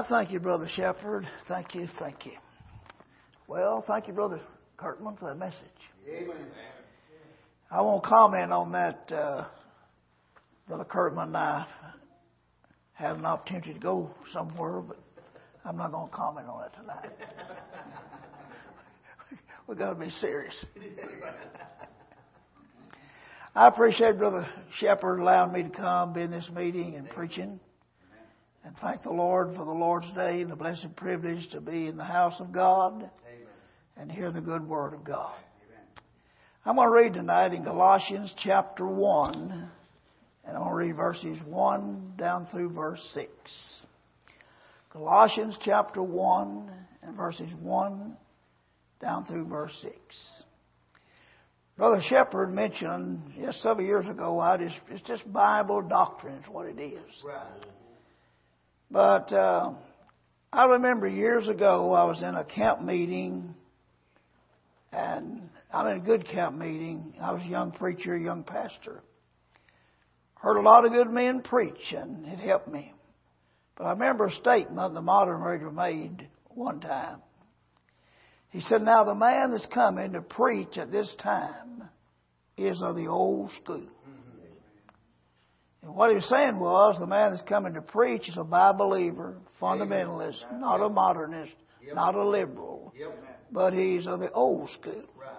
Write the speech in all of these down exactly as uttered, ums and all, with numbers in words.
I thank you, Brother Shepherd. Thank you, thank you. Well, thank you, Brother Kirkman, for that message. Amen. I won't comment on that. Uh, Brother Kirkman and I had an opportunity to go somewhere, but I'm not going to comment on it tonight. We've got to be serious. I appreciate Brother Shepherd allowing me to come, be in this meeting and preaching. And thank the Lord for the Lord's Day and the blessed privilege to be in the house of God Amen. And hear the good word of God. Amen. I'm going to read tonight in Galatians chapter one, and I'm going to read verses one down through verse six. Galatians chapter one and verses one down through verse six. Brother Shepherd mentioned yes, several years ago, I just, it's just Bible doctrine is what it is. Right. But uh, I remember years ago I was in a camp meeting, and I'm in a good camp meeting. I was a young preacher, a young pastor. Heard a lot of good men preach, and it helped me. But I remember a statement the moderator made one time. He said, now the man that's coming to preach at this time is of the old school. And what he was saying was, the man that's coming to preach is a Bible believer, fundamentalist, not a modernist, yep. not a liberal, yep. but he's of the old school. Right.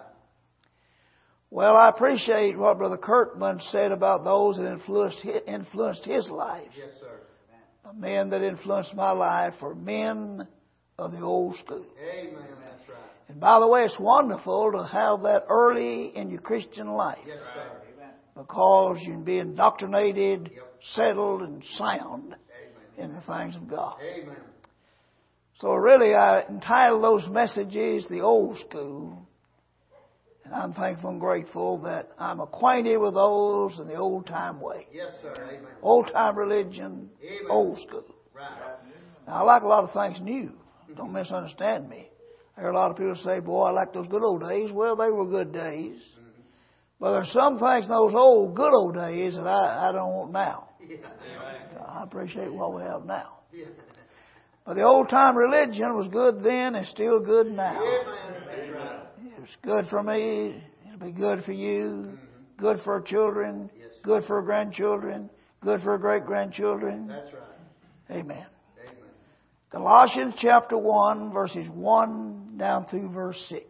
Well, I appreciate what Brother Kirkman said about those that influenced influenced his life. Yes, sir. The men that influenced my life were men of the old school. Amen. That's right. And by the way, it's wonderful to have that early in your Christian life. Yes, sir. Because you can be indoctrinated, yep. settled, and sound Amen. in the things of God. Amen. So really, I entitled those messages The Old School. And I'm thankful and grateful that I'm acquainted with those in the old-time way. Yes, sir. Amen. Old-time religion, Amen. old school. Right. Now, I like a lot of things new. Don't misunderstand me. I hear a lot of people say, boy, I like those good old days. Well, they were good days. But there's some things in those old, good old days that I, I don't want now. Yeah. I appreciate what we have now. Yeah. But the old-time religion was good then and still good now. Amen. It was good for me. It'll be good for you. Mm-hmm. Good for our children. Yes, good for our grandchildren. Good for our great-grandchildren. That's right. Amen. Amen. Colossians chapter one, verses one down through verse six.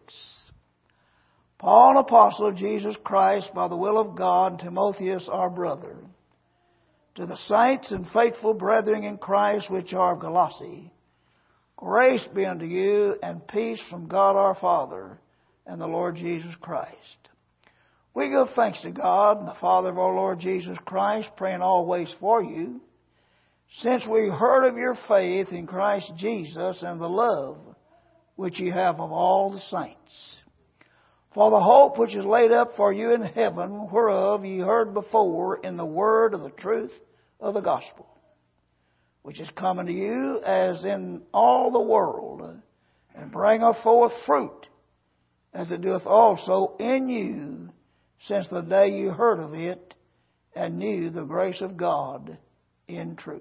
Paul, an apostle of Jesus Christ, by the will of God, and Timotheus, our brother, to the saints and faithful brethren in Christ which are of Colossae, grace be unto you, and peace from God our Father and the Lord Jesus Christ. We give thanks to God, and the Father of our Lord Jesus Christ, praying always for you, since we heard of your faith in Christ Jesus and the love which ye have of all the saints. For the hope which is laid up for you in heaven, whereof ye heard before in the word of the truth of the gospel, which is coming to you as in all the world, and bringeth forth fruit, as it doeth also in you, since the day you heard of it, and knew the grace of God in truth.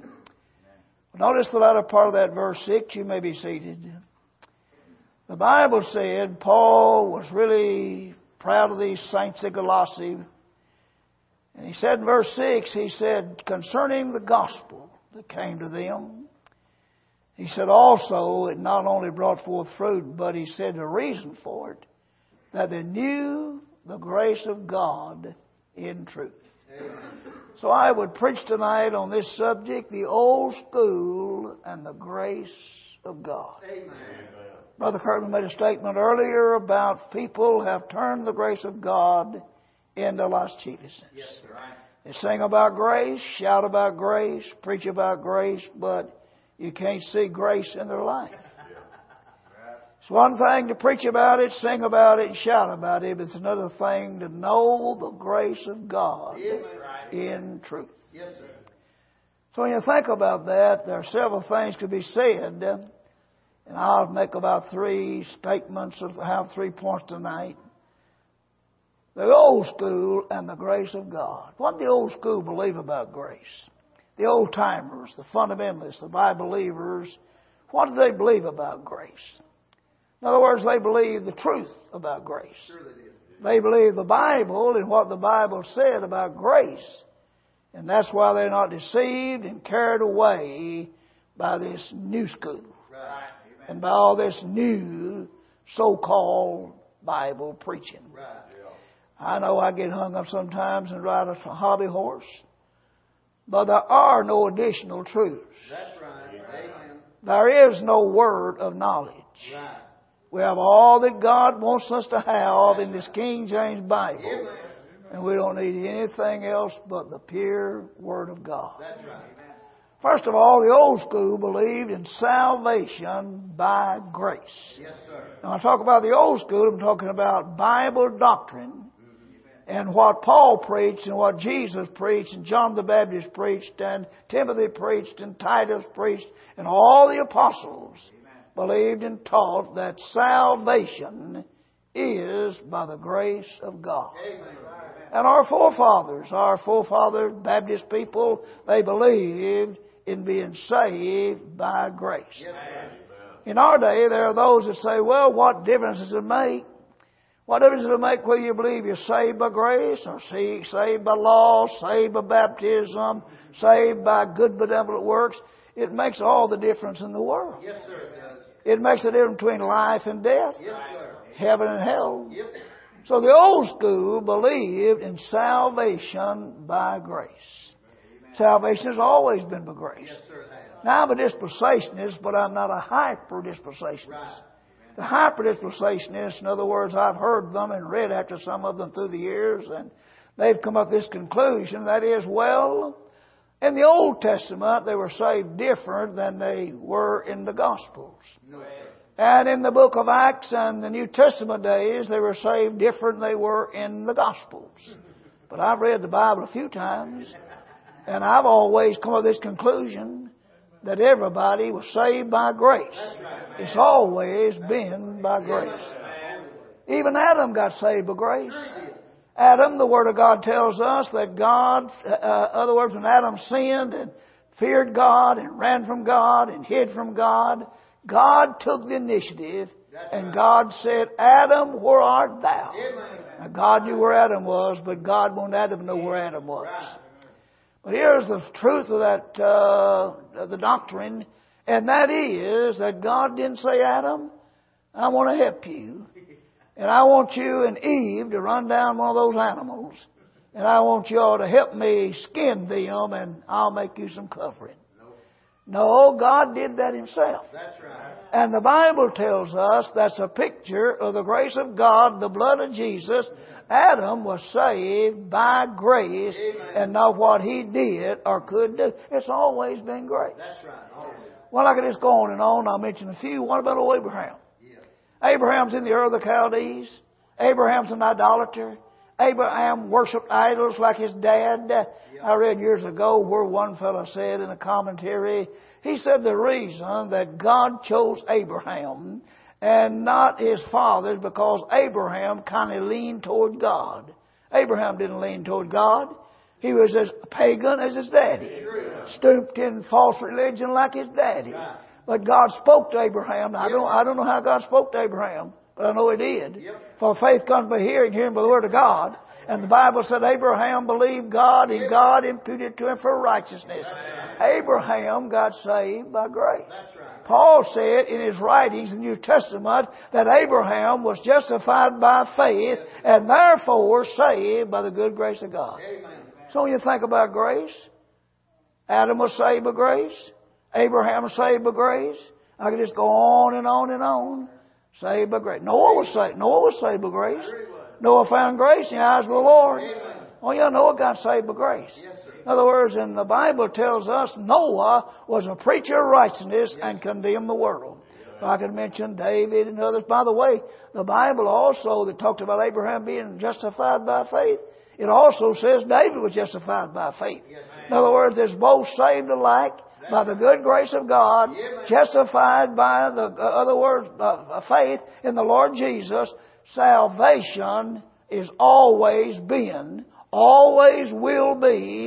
Notice the latter part of that verse six. You may be seated. The Bible said Paul was really proud of these saints of Colossae. And he said in verse six, he said, concerning the gospel that came to them, he said also it not only brought forth fruit, but he said the reason for it, that they knew the grace of God in truth. Amen. So I would preach tonight on this subject, the old school and the grace of God. Amen. Brother Kirkman made a statement earlier about people have turned the grace of God into lasciviousness. Yes, right. They sing about grace, shout about grace, preach about grace, but you can't see grace in their life. It's one thing to preach about it, sing about it, and shout about it, but it's another thing to know the grace of God in truth. Yes, sir. So when you think about that, there are several things to be said. And I'll make about three statements, or have three points tonight. The old school and the grace of God. What did the old school believe about grace? The the old timers, the fundamentalists, the Bible believers, what do they believe about grace? In other words, they believe the truth about grace. Sure they did. They believe the Bible and what the Bible said about grace. And that's why they're not deceived and carried away by this new school. Right. And by all this new so-called Bible preaching. Right. I know I get hung up sometimes and ride a hobby horse. But there are no additional truths. That's right. Amen. There is no word of knowledge. Right. We have all that God wants us to have in this King James Bible. Amen. And we don't need anything else but the pure Word of God. That's right. First of all, the old school believed in salvation by grace. Yes, sir. Now, I talk about the old school, I'm talking about Bible doctrine and what Paul preached and what Jesus preached and John the Baptist preached and Timothy preached and Titus preached and all the apostles believed and taught that salvation is by the grace of God. Amen. And our forefathers, our forefathers, Baptist people, they believed in being saved by grace. Yes, sir. In our day, there are those that say, well, what difference does it make? What difference does it make whether you believe you're saved by grace or saved by law, saved by baptism, saved by good benevolent works? It makes all the difference in the world. Yes, sir. It does. It makes the difference between life and death, Yes, sir. heaven and hell. Yep. So the old school believed in salvation by grace. Salvation has always been by grace. Yes, sir. It has. Now I'm a dispensationalist, but I'm not a hyper-dispensationalist. Right. The hyper-dispensationalists, in other words, I've heard them and read after some of them through the years, and they've come up with this conclusion, that is, well, in the Old Testament they were saved different than they were in the Gospels. No, sir. And in the book of Acts and the New Testament days, they were saved different than they were in the Gospels. But I've read the Bible a few times, and I've always come to this conclusion that everybody was saved by grace. It's always been by grace. Even Adam got saved by grace. Adam, the Word of God tells us that God, uh, other words, when Adam sinned and feared God and ran from God and hid from God, God took the initiative and God said, Adam, where art thou? Now, God knew where Adam was, but God wanted Adam to know where Adam was. But here's the truth of that, uh, the doctrine, and that is that God didn't say, Adam, I want to help you, and I want you and Eve to run down one of those animals, and I want you all to help me skin them, and I'll make you some covering. No, God did that Himself. That's right. And the Bible tells us that's a picture of the grace of God, the blood of Jesus. Adam was saved by grace. Amen. And not what he did or could do. It's always been grace. That's right. Always. Well, I could just go on and on. I'll mention a few. What about old Abraham? Yeah. Abraham's in the Ur of the Chaldees. Abraham's an idolater. Abraham worshipped idols like his dad. I read years ago where one fellow said in a commentary, he said the reason that God chose Abraham and not his fathers because Abraham kind of leaned toward God. Abraham didn't lean toward God. He was as pagan as his daddy. Stooped in false religion like his daddy. But God spoke to Abraham. Now, I don't, I don't know how God spoke to Abraham, but I know He did. For faith comes by hearing, hearing by the Word of God. And the Bible said Abraham believed God and God imputed to him for righteousness. Abraham got saved by grace. Paul said in his writings in the New Testament that Abraham was justified by faith and therefore saved by the good grace of God. So when you think about grace, Adam was saved by grace. Abraham was saved by grace. I could just go on and on and on. Saved by grace. Noah was saved. Noah was saved by grace. Noah found grace in the eyes of the Lord. Oh yeah, Noah got saved by grace. In other words, and the Bible tells us Noah was a preacher of righteousness and condemned the world. I can mention David and others. By the way, the Bible also that talked about Abraham being justified by faith, it also says David was justified by faith. In other words, there's both saved alike by the good grace of God, justified by the uh, other words, uh, faith in the Lord Jesus. Salvation is always been, always will be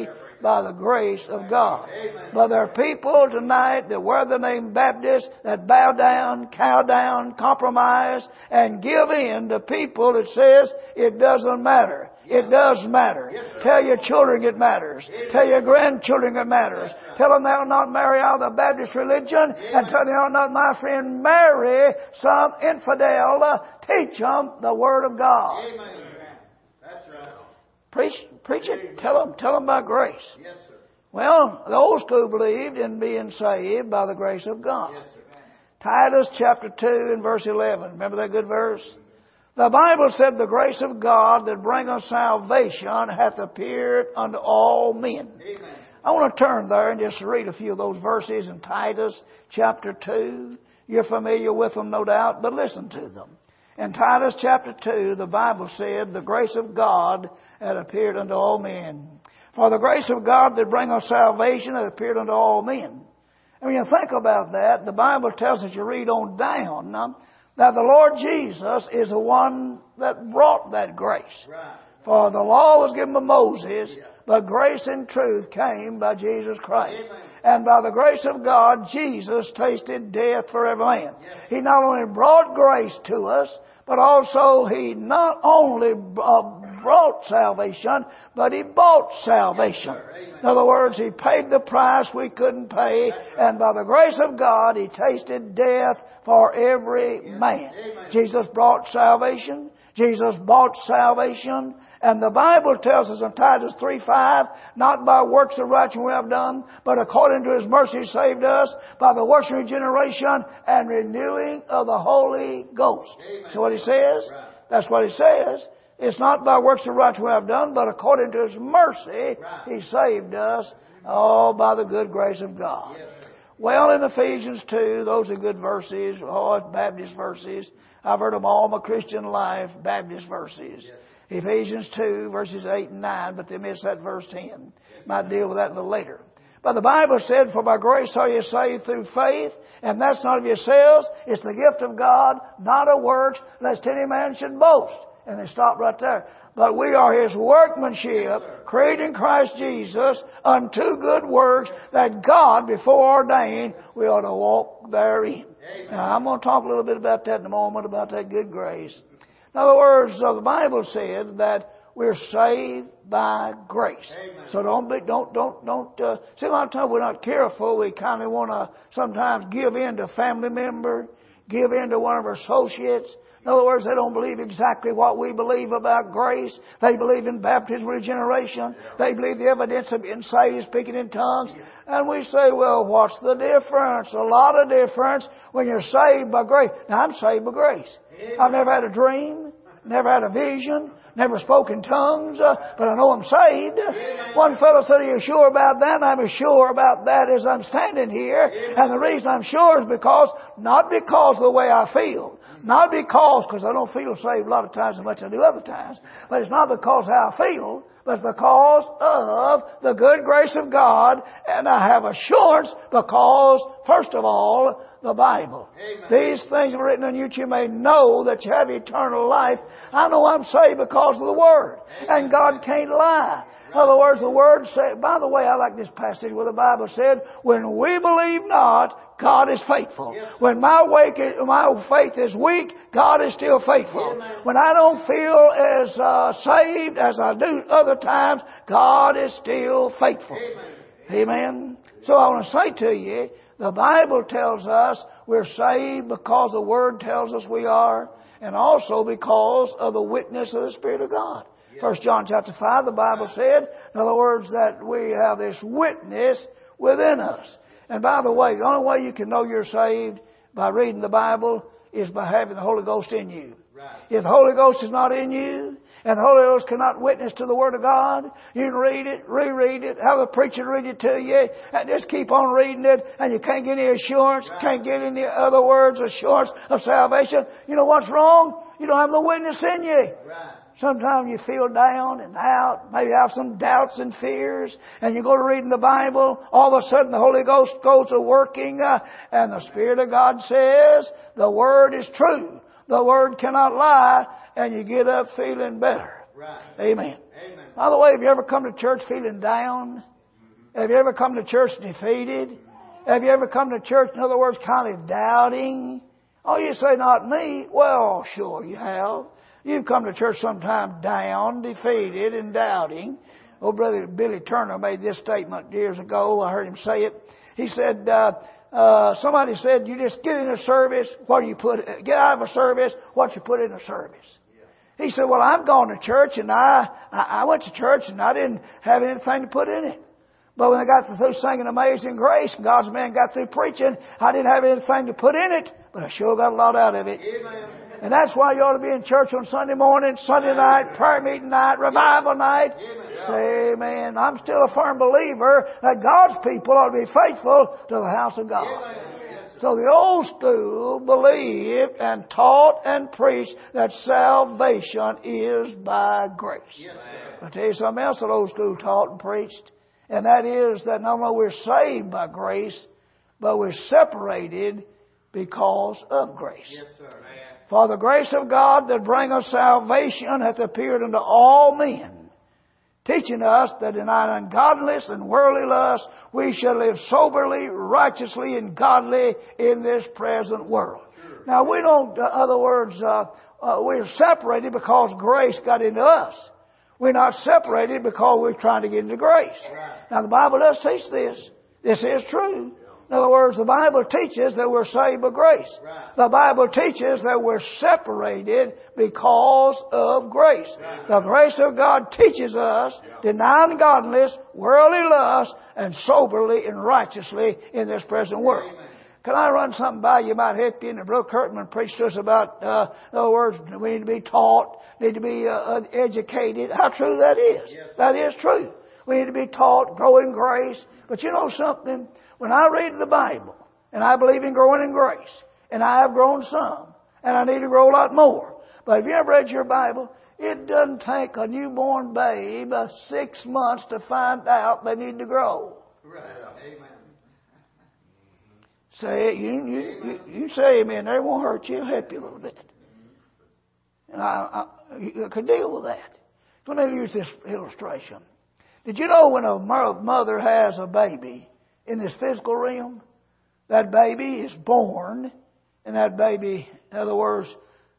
by the grace of God. But there are people tonight that wear the name Baptist that bow down, cow down, compromise, and give in to people that says it doesn't matter. It does matter. Tell your children it matters. Tell your grandchildren it matters. Tell them they'll not marry out of the Baptist religion. And tell them they'll not, my friend, marry some infidel. Teach them the Word of God. Amen. That's right. Preach, preach it. Tell them, tell them about grace. Yes, sir. Well, the old school believed in being saved by the grace of God. Yes, sir. Titus chapter two and verse eleven. Remember that good verse? The Bible said, the grace of God that bringeth salvation hath appeared unto all men. Amen. I want to turn there and just read a few of those verses in Titus chapter two. You're familiar with them, no doubt, but listen to them. In Titus chapter two, the Bible said, the grace of God hath appeared unto all men. For the grace of God that bringeth salvation hath appeared unto all men. And when you think about that, the Bible tells us, you read on down, um, that the Lord Jesus is the one that brought that grace. Right. For the law was given by Moses, but grace and truth came by Jesus Christ. Amen. And by the grace of God, Jesus tasted death for every man. He not only brought grace to us, but also He not only uh, brought salvation, but He bought salvation. In other words, He paid the price we couldn't pay, and by the grace of God, He tasted death for every man. Jesus brought salvation. Jesus bought salvation. And the Bible tells us in Titus three five, not by works of righteousness we have done, but according to His mercy He saved us by the washing of regeneration and renewing of the Holy Ghost. Amen. So what He says? That's what He says. It's not by works of righteousness we have done, but according to His mercy He saved us, all by the good grace of God. Yes, well, in Ephesians two, those are good verses. Oh, Baptist verses. I've heard them all my Christian life, Baptist verses. Yes. Ephesians two, verses eight and nine, but they miss that verse ten. Might deal with that a little later. But the Bible said, for by grace are you saved through faith, and that's not of yourselves. It's the gift of God, not of works, lest any man should boast. And they stop right there. But we are His workmanship, created in Christ Jesus, unto good works that God before ordained we ought to walk therein. Now, I'm going to talk a little bit about that in a moment, about that good grace. In other words, uh, the Bible said that we're saved by grace. Amen. So don't be, don't, don't, don't, uh, see, a lot of times we're not careful. We kind of want to sometimes give in to a family member, give in to one of our associates. In other words, they don't believe exactly what we believe about grace. They believe in baptism, regeneration. They believe the evidence of being saved is speaking in tongues. And we say, well, what's the difference? A lot of difference when you're saved by grace. Now, I'm saved by grace. I've never had a dream, never had a vision, never spoken tongues, uh, but I know I'm saved. One fellow said, are you sure about that? And I'm as sure about that as I'm standing here. And the reason I'm sure is because, not because of the way I feel. Not because, because I don't feel saved a lot of times as much as I do other times. But it's not because of how I feel, but it's because of the good grace of God. And I have assurance because, first of all, the Bible. Amen. These things are written on you that you may know that you have eternal life. I know I'm saved because of the Word. Amen. And God can't lie. In other words, the Word said, by the way, I like this passage where the Bible said, when we believe not, God is faithful. Yes. When my, wake, my faith is weak, God is still faithful. Amen. When I don't feel as uh, saved as I do other times, God is still faithful. Amen. Amen. So I want to say to you, the Bible tells us we're saved because the Word tells us we are, and also because of the witness of the Spirit of God. First John chapter five, the Bible said, in other words, that we have this witness within us. And by the way, the only way you can know you're saved by reading the Bible is by having the Holy Ghost in you. Right. If the Holy Ghost is not in you, and the Holy Ghost cannot witness to the Word of God, you can read it, reread it, have the preacher read it to you, and just keep on reading it, and you can't get any assurance, right. Can't get any other words, assurance of salvation. You know what's wrong? You don't have the witness in you. Right. Sometimes you feel down and out, maybe have some doubts and fears, and you go to reading the Bible, all of a sudden the Holy Ghost goes to working, uh, and the Spirit of God says, the Word is true. The Word cannot lie, and you get up feeling better. Right. Amen. Amen. By the way, have you ever come to church feeling down? Have you ever come to church defeated? Have you ever come to church, in other words, kind of doubting? Oh, you say, not me. Well, sure you have. You've come to church sometime down, defeated, and doubting. Oh, Brother Billy Turner made this statement years ago. I heard him say it. He said, uh, uh, somebody said, you just get in a service, what do you put, get out of a service, what you put in a service. He said, well, I've gone to church and I, I went to church and I didn't have anything to put in it. But when I got through singing Amazing Grace and God's man got through preaching, I didn't have anything to put in it, but I sure got a lot out of it. Amen. And that's why you ought to be in church on Sunday morning, Sunday night, prayer meeting night, revival night. Amen. Say amen. I'm still a firm believer that God's people ought to be faithful to the house of God. Amen. So the old school believed and taught and preached that salvation is by grace. Amen. I'll tell you something else that old school taught and preached. And that is that not only we're saved by grace, but we're separated because of grace. Yes, sir. For the grace of God that bringeth salvation hath appeared unto all men, teaching us that in our ungodliness and worldly lust we shall live soberly, righteously, and godly in this present world. Sure. Now we don't, in uh, other words, uh, uh, we're separated because grace got into us. We're not separated because we're trying to get into grace. Right. Now the Bible does teach this. This is true. In other words, the Bible teaches that we're saved by grace. Right. The Bible teaches that we're separated because of grace. Right. The grace of God teaches us to deny ungodliness, worldly lust, and soberly and righteously in this present world. Amen. Can I run something by you might help you? And Brother Kurtman preached to us about, uh, in other words, we need to be taught, need to be uh, educated. How true that is. Yes. That is true. We need to be taught, grow in grace. But you know something? When I read the Bible, and I believe in growing in grace, and I have grown some, and I need to grow a lot more. But if you ever read your Bible, it doesn't take a newborn babe uh, six months to find out they need to grow. Right. Amen. Say it. You, you, you, you say amen. There won't hurt you. It'll help you a little bit. And I, I, you could deal with that. Let me use this illustration. Did you know when a mother has a baby in this physical realm, that baby is born, and that baby, in other words,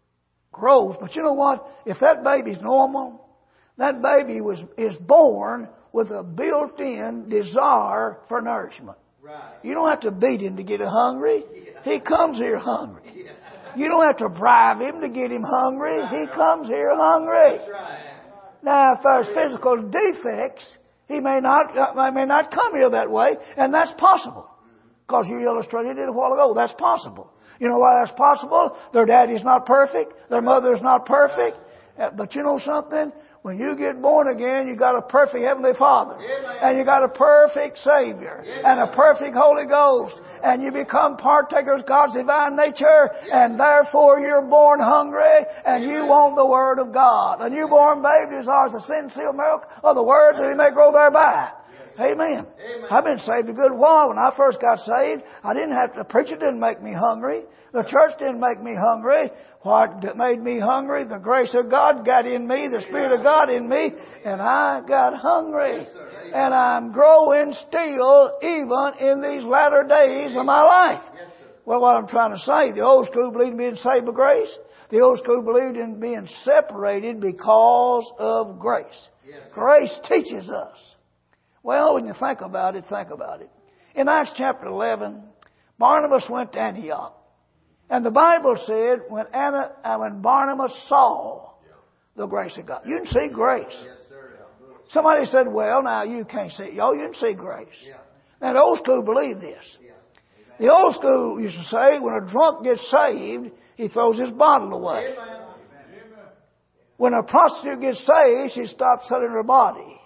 grows. But you know what? If that baby's normal, that baby was is born with a built-in desire for nourishment. Right. You don't have to beat him to get him hungry. Yeah. He comes here hungry. Yeah. You don't have to bribe him to get him hungry. Right. He comes here hungry. That's right. Now, if there's physical defects, he may not, uh, may not come here that way, and that's possible. Because you illustrated it a while ago. That's possible. You know why that's possible? Their daddy's not perfect. Their mother's not perfect. Uh, but you know something? When you get born again, you got a perfect Heavenly Father. Amen. And you got a perfect Savior. Amen. And a perfect Holy Ghost. And you become partakers of God's divine nature. Yes. And therefore you're born hungry. And Amen. You want the Word of God. A newborn baby desires the sin-sealed milk of the Word that he may grow thereby. Yes. Amen. Amen. I've been saved a good while. When I first got saved, I didn't have to, the preacher didn't make me hungry. The church didn't make me hungry. What made me hungry? The grace of God got in me, the Spirit of God in me, and I got hungry. And I'm growing still even in these latter days of my life. Well, what I'm trying to say, the old school believed in being saved by grace. The old school believed in being separated because of grace. Grace teaches us. Well, when you think about it, think about it. In Acts chapter eleven, Barnabas went to Antioch. And the Bible said when Anna, when Barnabas saw the grace of God. You can see grace. Somebody said, well, now you can't see. Yo, you can see grace. Now the old school believed this. The old school used to say when a drunk gets saved, he throws his bottle away. When a prostitute gets saved, she stops selling her body.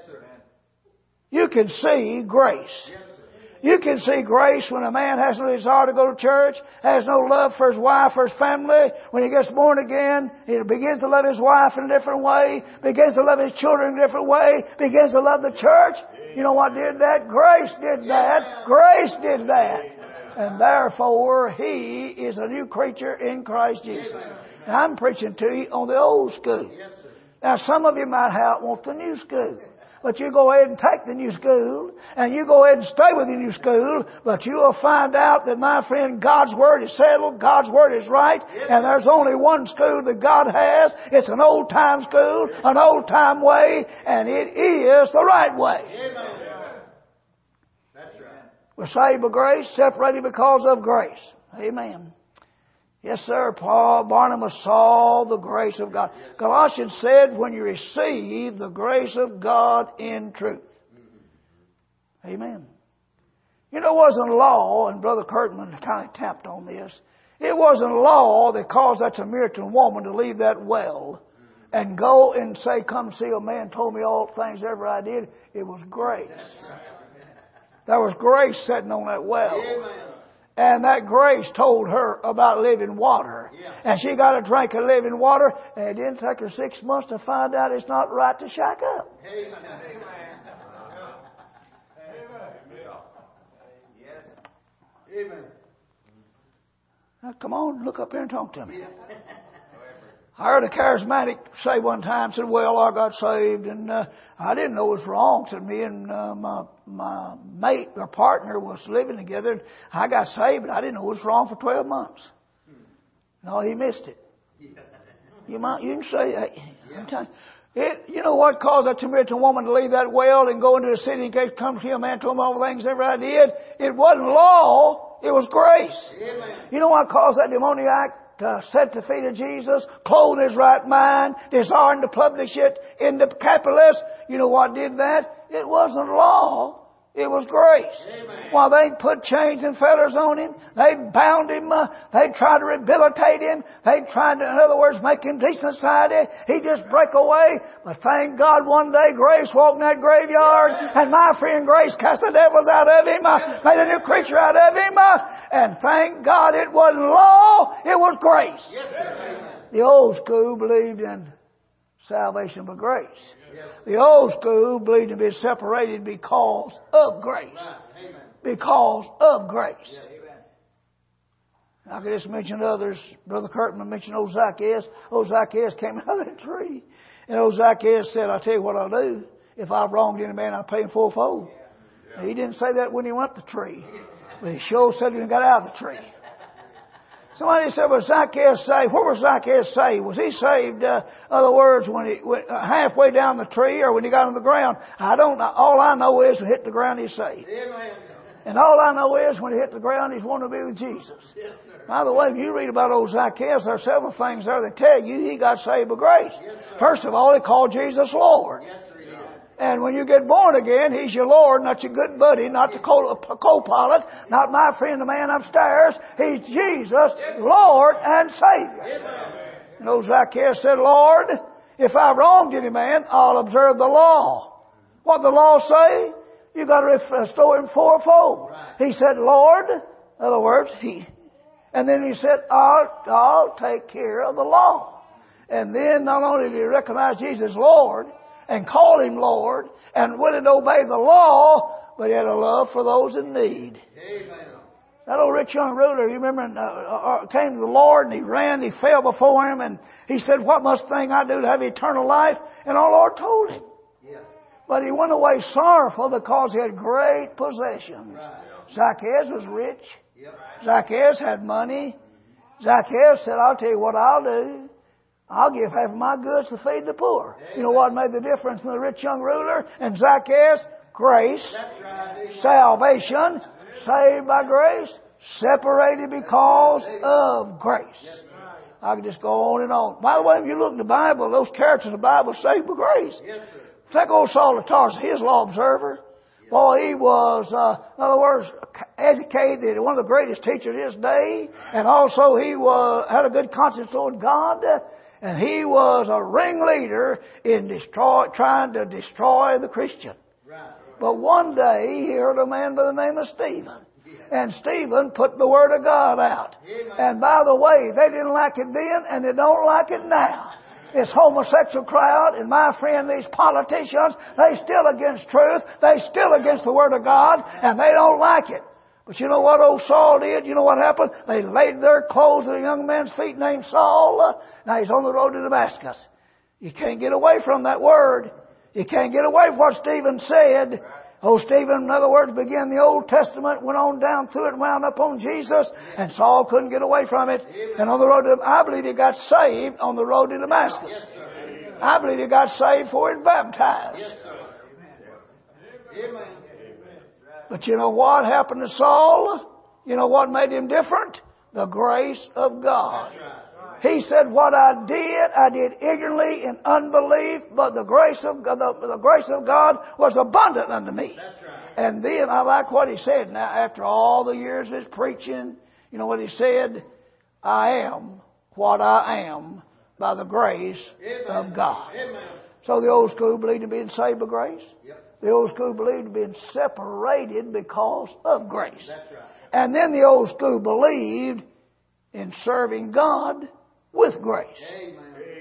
You can see grace. You can see grace when a man has no desire to go to church, has no love for his wife or his family. When he gets born again, he begins to love his wife in a different way, begins to love his children in a different way, begins to love the church. You know what did that? Grace did that. Grace did that. And therefore, he is a new creature in Christ Jesus. Now, I'm preaching to you on the old school. Now, some of you might have, want the new school. But you go ahead and take the new school, and you go ahead and stay with the new school, but you will find out that, my friend, God's Word is settled, God's Word is right, and there's only one school that God has. It's an old-time school, an old-time way, and it is the right way. Amen. That's right. We're saved by grace, separated because of grace. Amen. Yes, sir. Paul, Barnabas saw the grace of God. Colossians said, when you receive the grace of God in truth. Amen. You know, it wasn't law, and Brother Kurtman kind of tapped on this. It wasn't law that caused that Samaritan woman to leave that well and go and say, come see a man told me all things ever I did. It was grace. There was grace sitting on that well. Amen. And that grace told her about living water. Yeah. And she got a drink of living water, and it didn't take her six months to find out it's not right to shack up. Amen. Yes. Amen. Now, come on, look up here and talk to me. I heard a charismatic say one time, said, well, I got saved, and uh, I didn't know it was wrong. Said me and uh, my, my mate or partner was living together. And I got saved, but I didn't know it was wrong for twelve months. No, he missed it. You might, you can say, hey, I'm telling you, it, you know what caused that Samaritan woman to leave that well and go into the city and get, come to a man, told him all the things ever I did? It wasn't law, it was grace. Amen. You know what caused that demoniac to set the feet of Jesus, clothe his right mind, desiring to publish it in the capitalist? You know what did that? It wasn't law. It was grace. Amen. While they'd put chains and fetters on him, they'd bound him, uh, they'd tried to rehabilitate him, they'd tried to, in other words, make him decent society. He'd just break away. But thank God one day Grace walked in that graveyard, and my friend Grace cast the devils out of him, uh, made a new creature out of him, uh, and thank God it wasn't law, it was grace. Yes, sir. The old school believed in salvation by grace. Yes. The old school believed in being separated because of grace. Right. Because of grace. Yes. I could just mention others. Brother Kurtman mentioned old Zacchaeus. Old Zacchaeus came out of that tree. And old Zacchaeus said, I'll tell you what I'll do. If I've wronged any man, I'll pay him full-fold. Yeah. He didn't say that when he went up the tree. But he sure said when he got out of the tree. Somebody said, was Zacchaeus saved? Where was Zacchaeus saved? Was he saved, uh, other words, when he went halfway down the tree or when he got on the ground? I don't know. All I know is when he hit the ground, he's saved. Amen. And all I know is when he hit the ground, he's wanting to be with Jesus. Yes, sir. By the way, if you read about old Zacchaeus, there are several things there that tell you he got saved by grace. Yes, sir. First of all, he called Jesus Lord. Yes, sir, he did. And when you get born again, He's your Lord, not your good buddy, not the co-pilot, not my friend, the man upstairs. He's Jesus, Lord and Savior. And old Zacchaeus said, Lord, if I wronged any man, I'll observe the law. What the law say? You got to restore him fourfold. He said, Lord, in other words, He, and then He said, I'll, I'll take care of the law. And then not only did he recognize Jesus Lord, and called Him Lord, and willing to obey the law, but he had a love for those in need. Amen. That old rich young ruler, you remember, uh, uh, came to the Lord, and he ran, he fell before Him, and he said, what must thing I do to have eternal life? And our Lord told him. Yeah. But he went away sorrowful because he had great possessions. Right. Zacchaeus was rich. Yep. Zacchaeus had money. Zacchaeus said, I'll tell you what I'll do. I'll give half of my goods to feed the poor. Amen. You know what made the difference in the rich young ruler and Zacchaeus? Grace. That's right. Salvation. Saved by grace. Separated because of grace. Yes, I could just go on and on. By the way, if you look in the Bible, those characters in the Bible saved by grace. Yes, sir. Take old Saul of Tarsus, his law observer. Boy, he was, uh, in other words, educated, one of the greatest teachers of his day. And also he was, had a good conscience toward God. And he was a ringleader in destroy, trying to destroy the Christian. Right. But one day he heard a man by the name of Stephen. And Stephen put the Word of God out. Amen. And by the way, they didn't like it then and they don't like it now. This homosexual crowd, and my friend, these politicians, they still against truth. They still against the Word of God, and they don't like it. But you know what old Saul did? You know what happened? They laid their clothes at a young man's feet named Saul. Now he's on the road to Damascus. You can't get away from that Word. You can't get away from what Stephen said. Oh, Stephen, in other words, began the Old Testament, went on down through it, and wound up on Jesus, and Saul couldn't get away from it. And on the road to, I believe he got saved on the road to Damascus. I believe he got saved before he was baptized. But you know what happened to Saul? You know what made him different? The grace of God. He said, what I did, I did ignorantly in unbelief, but the grace of God, the, the grace of God was abundant unto me. That's right. And then I like what he said. Now, after all the years of his preaching, you know what he said? I am what I am by the grace Amen. of God. Amen. So the old school believed in being saved by grace. Yep. The old school believed in being separated because of grace. That's right. And then the old school believed in serving God with grace. Amen.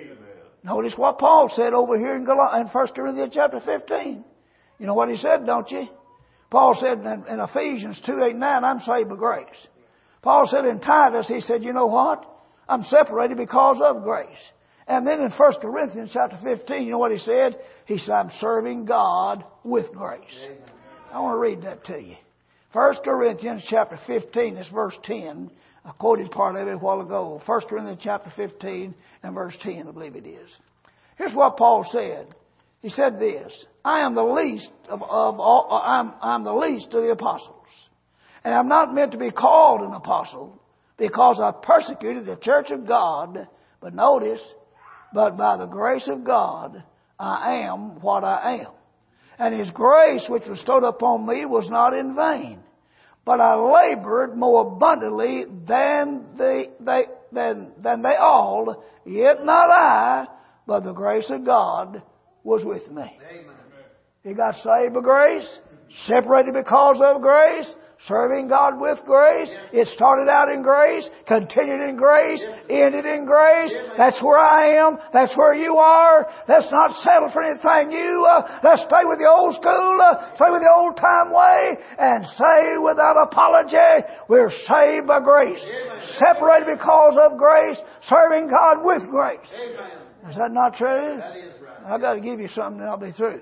Notice what Paul said over here in, Gal- in First Corinthians chapter fifteen. You know what he said, don't you? Paul said in, in Ephesians two, eight, nine, I'm saved by grace. Paul said in Titus, he said, you know what? I'm separated because of grace. And then in First Corinthians chapter fifteen, you know what he said? He said, I'm serving God with grace. Amen. I want to read that to you. First Corinthians chapter fifteen, it's verse ten. I quoted part of it a while ago. First Corinthians chapter fifteen and verse ten, I believe it is. Here's what Paul said. He said this, I am the least of, of all, I'm, I'm the least of the apostles. And I'm not meant to be called an apostle because I persecuted the church of God. But notice, but by the grace of God, I am what I am. And His grace which was bestowed upon me was not in vain. But I labored more abundantly than they, they, than, than they all, yet not I, but the grace of God was with me. Amen. He got saved by grace, separated because of grace, serving God with grace. It started out in grace, continued in grace, ended in grace. That's where I am. That's where you are. Let's not settle for anything new. Uh, let's stay with the old school, uh, stay with the old time way, and say without apology, we're saved by grace. Separated because of grace, serving God with grace. Amen. Is that not true? That is right. I've got to give you something and I'll be through.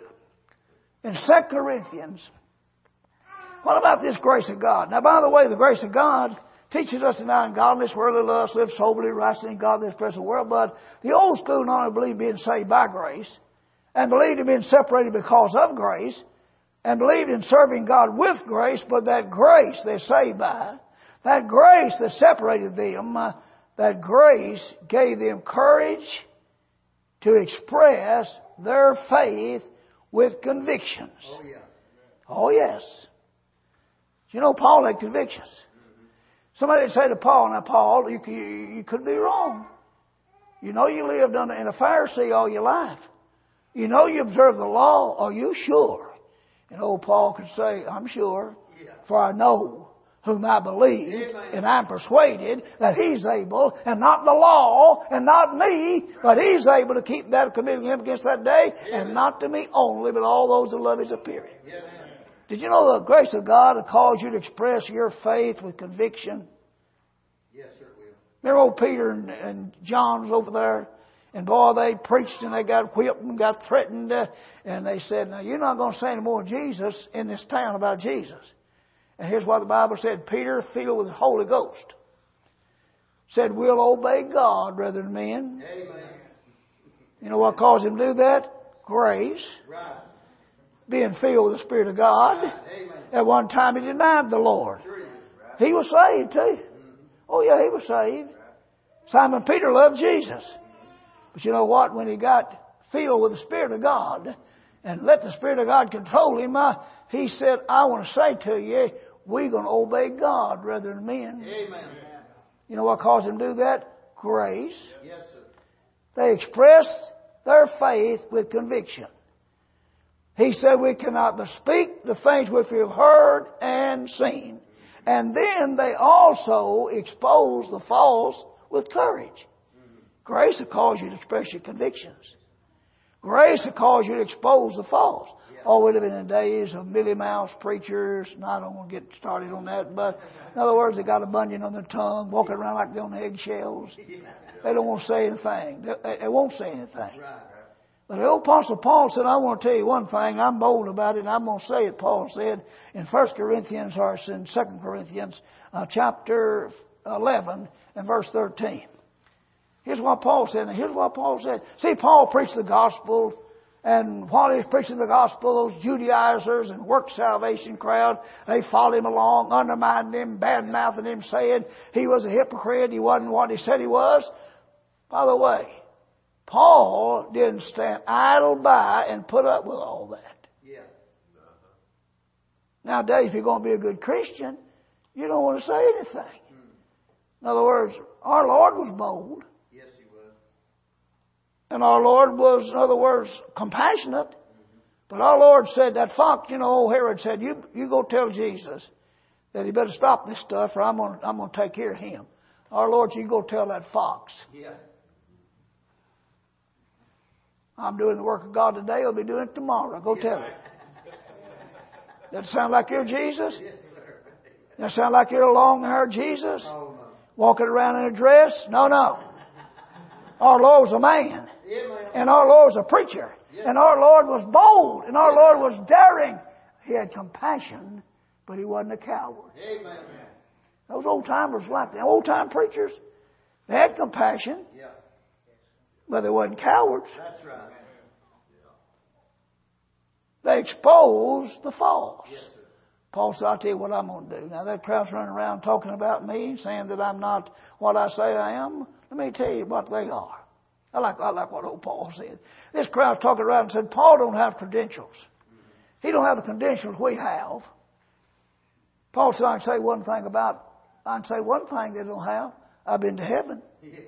In Second Corinthians, what about this grace of God? Now, by the way, the grace of God teaches us in ungodliness, worldly lust, live soberly, righteously in God, this present world. But the old school not only believed in being saved by grace, and believed in being separated because of grace, and believed in serving God with grace, but that grace they're saved by, that grace that separated them, uh, that grace gave them courage to express their faith with convictions. Oh, yeah. Oh, yes. You know, Paul had convictions. Somebody would say to Paul, now, Paul, you, you, you could be wrong. You know you lived under, in a Pharisee all your life. You know you observed the law. Are you sure? And old Paul could say, I'm sure, Yeah. for I know whom I believe, Amen. and I'm persuaded that He's able, and not the law, and not me, but He's able to keep that committing Him against that day, and not to me only, but all those that love His appearing. Yes. Did you know the grace of God that calls you to express your faith with conviction? Yes, sir, will. Remember old Peter and, and John was over there, and boy, they preached and they got whipped and got threatened, uh, and they said, now you're not going to say any more Jesus in this town about Jesus. And here's what the Bible said, Peter, filled with the Holy Ghost, said, we'll obey God rather than men. Amen. You know what caused him to do that? Grace. Right. Being filled with the Spirit of God. Amen. At one time he denied the Lord. True. He was saved too. Oh yeah, he was saved. Simon Peter loved Jesus. But you know what? When he got filled with the Spirit of God and let the Spirit of God control him, uh, he said, I want to say to you, we're going to obey God rather than men. Amen. You know what caused him to do that? Grace. Yes, sir. They expressed their faith with conviction. He said we cannot but speak the things which we have heard and seen. And then they also expose the false with courage. Grace will cause you to express your convictions. Grace will cause you to expose the false. Oh, we live in the days of Millie Mouse preachers, and I don't want to get started on that, but in other words, they got a bunion on their tongue, walking around like they're on eggshells. They don't want to say anything. They, they won't say anything. Right. But the old Apostle Paul said, I want to tell you one thing. I'm bold about it, and I'm going to say it. Paul said in First Corinthians, or in Second Corinthians, uh, chapter eleven and verse thirteen. Here's what Paul said. And here's what Paul said. See, Paul preached the gospel. And while he was preaching the gospel, those Judaizers and work salvation crowd, they followed him along, undermining him, bad-mouthing him, saying he was a hypocrite. He wasn't what he said he was. By the way, Paul didn't stand idle by and put up with all that. Yeah. Nowadays, if you're going to be a good Christian, you don't want to say anything. In other words, our Lord was bold. Yes, he was. And our Lord was, in other words, compassionate. But our Lord said, that fox, you know, old Herod said, you, you go tell Jesus that he better stop this stuff or I'm going to I'm going to take care of him. Our Lord, you go tell that fox. Yeah. I'm doing the work of God today. I'll be doing it tomorrow. Go tell it. That sound like you're Jesus? Yes, sir. That sound like you're a long-haired Jesus? Oh, no. Walking around in a dress? No, no. Our Lord was a man. Amen. And our Lord was a preacher. Yes. And our Lord was bold. And our Lord was daring. He had compassion, but he wasn't a coward. Amen. Those old-timers like that. Old-time preachers, they had compassion, Yeah. but they wasn't cowards. That's right. They exposed the false. Yes, sir. Paul said, I'll tell you what I'm going to do. Now that crowd's running around talking about me, saying that I'm not what I say I am. Let me tell you what they are. I like, I like what old Paul said. This crowd talking around and said, Paul don't have credentials. He don't have the credentials we have. Paul said, I can say one thing about, I can say one thing they don't have. I've been to heaven. Yeah.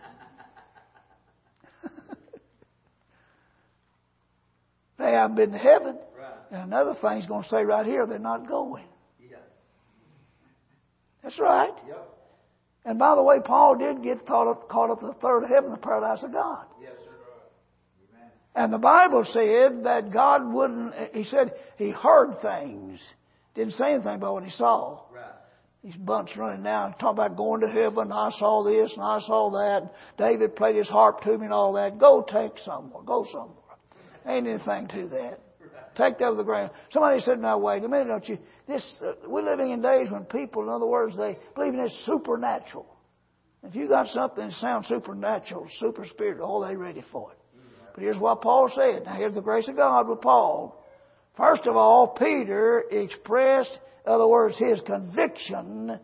They haven't been to heaven. Right. And another thing he's going to say right here, they're not going. Yeah. That's right. Yep. And by the way, Paul did get caught up, caught up to the third heaven, the paradise of God. Yes, sir. Amen. And the Bible said that God wouldn't, he said he heard things. Didn't say anything about what he saw. Right. These bunch running down, talking about going to heaven, I saw this and I saw that. David played his harp to me and all that. Go take somewhere. Go somewhere. Ain't anything to that. Take that to the ground. Somebody said, now wait a minute, don't you? This, uh, we're living in days when people, in other words, they believe in this supernatural. If you got something that sounds supernatural, super spiritual, oh, they ready for it. But here's what Paul said. Now here's the grace of God with Paul. First of all, Peter expressed, in other words, his conviction.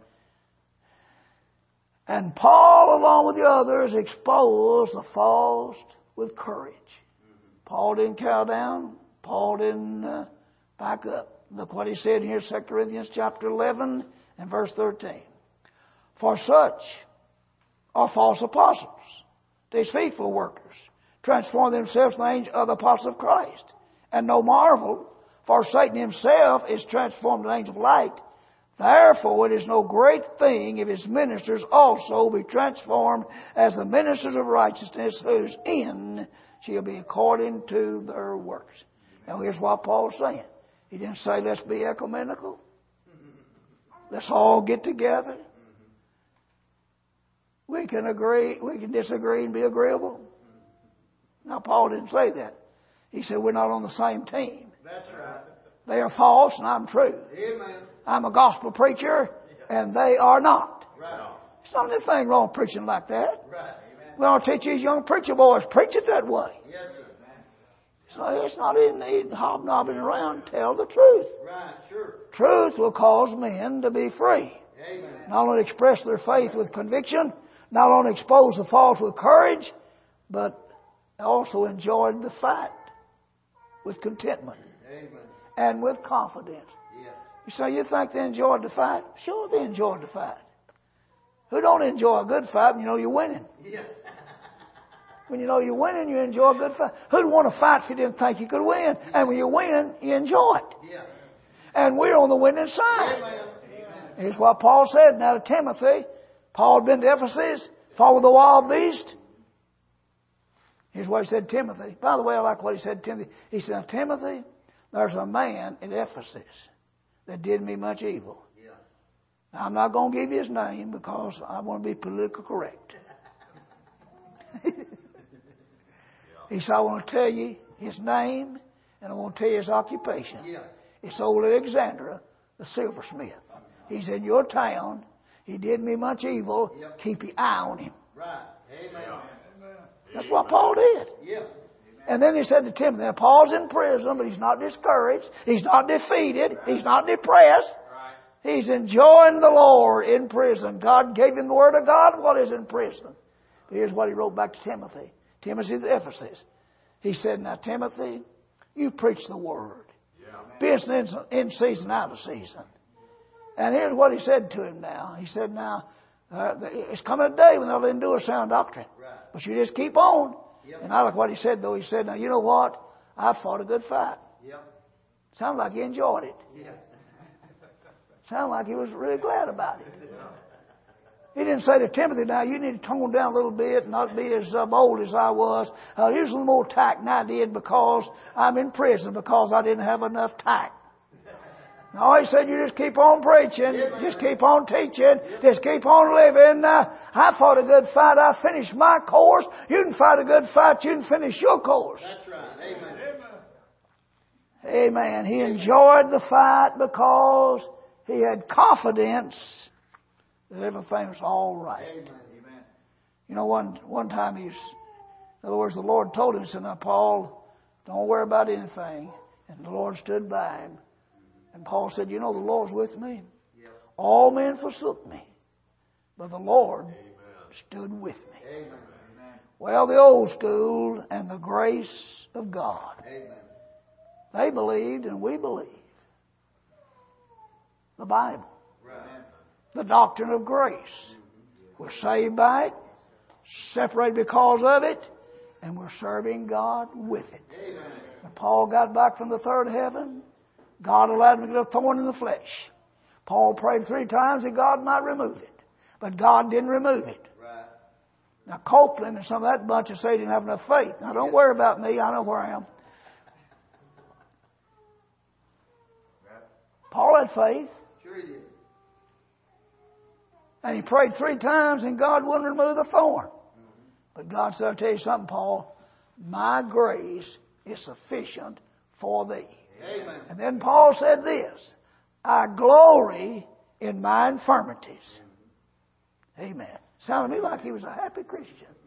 And Paul, along with the others, exposed the false with courage. Paul didn't cow down. Paul didn't uh, back up. Look what he said here, Second Corinthians chapter eleven and verse thirteen. For such are false apostles, deceitful workers, transform themselves in the angel of the apostle of Christ. And no marvel, for Satan himself is transformed in an angel of light. Therefore it is no great thing if his ministers also be transformed as the ministers of righteousness, whose end shall be according to their works. Now here's what Paul's saying. He didn't say let's be ecumenical. Let's all get together. We can agree, we can disagree and be agreeable. Now Paul didn't say that. He said we're not on the same team. That's right. They are false and I'm true. Amen. I'm a gospel preacher and they are not. Right. There's not anything wrong with preaching like that. Right. Amen. We ought to teach these young preacher boys, preach it that way. Yes, sir. So it's not in need hobnobbing around. Tell the truth. Right. Sure. Truth will cause men to be free. Amen. Not only express their faith with conviction, not only expose the false with courage, but also enjoy the fight with contentment Amen. and with confidence. Yes. You say, you think they enjoyed the fight? Sure, they enjoyed the fight. Who don't enjoy a good fight when you know you're winning? Yes. When you know you're winning, you enjoy a good fight. Who'd want to fight if you didn't think you could win? And when you win, you enjoy it. Yeah. And we're on the winning side. Amen. Here's what Paul said now to Timothy. Paul had been to Ephesus, fought with the wild beast. Here's what he said to Timothy. By the way, I like what he said to Timothy. He said, Timothy, there's a man in Ephesus that did me much evil. Yeah. Now, I'm not going to give you his name because I want to be politically correct. He said, I want to tell you his name, and I want to tell you his occupation. Yeah. It's old Alexander, the silversmith. He's in your town. He did me much evil. Yep. Keep your eye on him. Right. Amen. That's what Paul did. Yeah. And then he said to Timothy, now Paul's in prison, but he's not discouraged. He's not defeated. He's not depressed. He's enjoying the Lord in prison. God gave him the Word of God while he's in prison. But here's what he wrote back to Timothy. Timothy at Ephesus. He said, now Timothy, you preach the Word. Business in season, out of season. And here's what he said to him now. He said, now, uh, it's coming a day when they'll endure sound doctrine. But you just keep on. Yep. And I like what he said, though. He said, now, you know what? I fought a good fight. Yep. Sounded like he enjoyed it. Yeah. Sounded like he was really glad about it. He didn't say to Timothy, now, you need to tone down a little bit and not be as uh, bold as I was. Uh, here's a little more tact than I did because I'm in prison, because I didn't have enough tact. No, he said, you just keep on preaching. Yeah, just keep on teaching. Yeah. Just keep on living. Uh, I fought a good fight. I finished my course. You can fight a good fight. You can finish your course. That's right. Amen. Amen. He enjoyed the fight because he had confidence that everything was all right. Amen. You know, one one time he's, in other words, the Lord told him, he said, now, Paul, don't worry about anything. And the Lord stood by him. And Paul said, you know, the Lord's with me. Yep. All men forsook me, but the Lord Amen. Stood with me. Amen. Well, the old school and the grace of God. Amen. They believed and we believe. The Bible. Right. The doctrine of grace. We're saved by it, separated because of it, and we're serving God with it. Amen. When Paul got back from the third heaven, God allowed him to get a thorn in the flesh. Paul prayed three times that God might remove it. But God didn't remove it. Right. Now Copeland and some of that bunch of say he didn't have enough faith. Now don't worry about me. I know where I am. Paul had faith. Sure he did. And he prayed three times and God wouldn't remove the thorn. But God said, I'll tell you something, Paul. My grace is sufficient for thee. Amen. And then Paul said this, I glory in my infirmities. Amen. Sounded to me like he was a happy Christian.